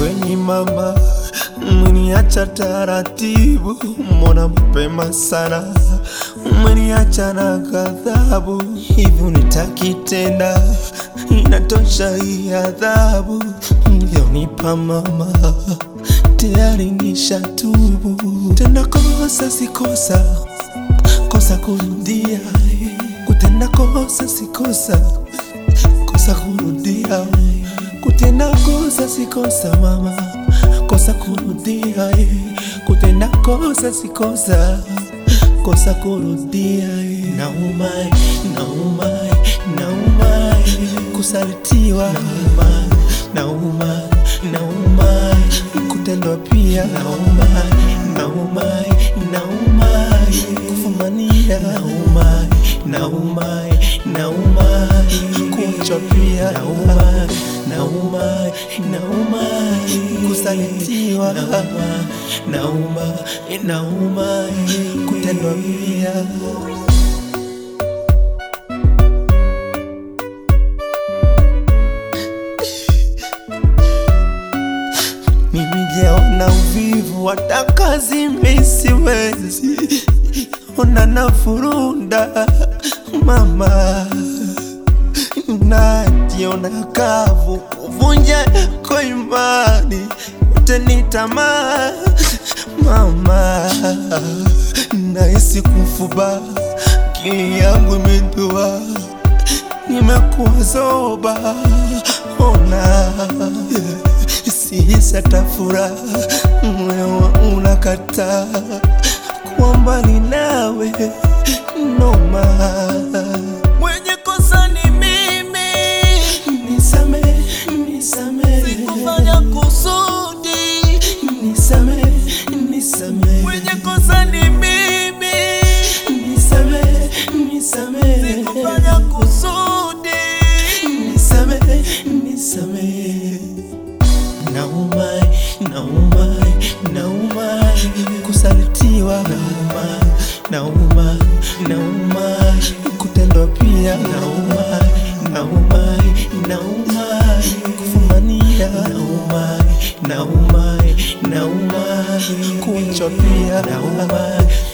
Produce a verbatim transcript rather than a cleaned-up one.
kweni mama, umeniacha taratibu, mbona mapema sana, umeniacha na ghadhabu. Hivi unitaki tena, inatosha hii adhabu ulionipa mama, tayari nishatubu. Tenda kosa si kosa, kosa kurudia. Kutenda kosa si kosa, kosa kurudia. Kutenda kosa si kosa mama, kosa kurudia. Kutenda kosa si kosa, kosa kurudia. Nauma, nauma, nauma kusalitiwa. Nauma, nauma, nauma kutendwa pia. Nauma, nauma, nauma kufumania. Nauma, nauma, nauma kuachwa pia. Nauma, nauma, nauma kusalitiwa. Nauma, nauma, nauma kutendwa pia. Mimi jaona uvivu, hata kazi mimi siwezi. Ona nafurunda mama, najiona kavu, kuvunja kwa imani, yote ni tamaa mama. Nahisi kufuba, akili yangu imedua, nimekuwa zoba. Ona sihisi hata furaha, moyo unakataa kuwa mbali nawe. Noma, mwenye kosa ni mimi, nisamehe, nisamehe. Sikufanya kusudi, nisamehe, nisamehe. Mwenye kosa ni mimi, nisamehe, nisamehe. Sikufanya kusudi, nisamehe, nisamehe. Nauma, nauma, nauma kusalitiwa. Nauma, nauma, nauma kutendwa pia. Nauma, nauma, nauma kufumania. Nauma, nauma, nauma kuachwa pia. Nauma,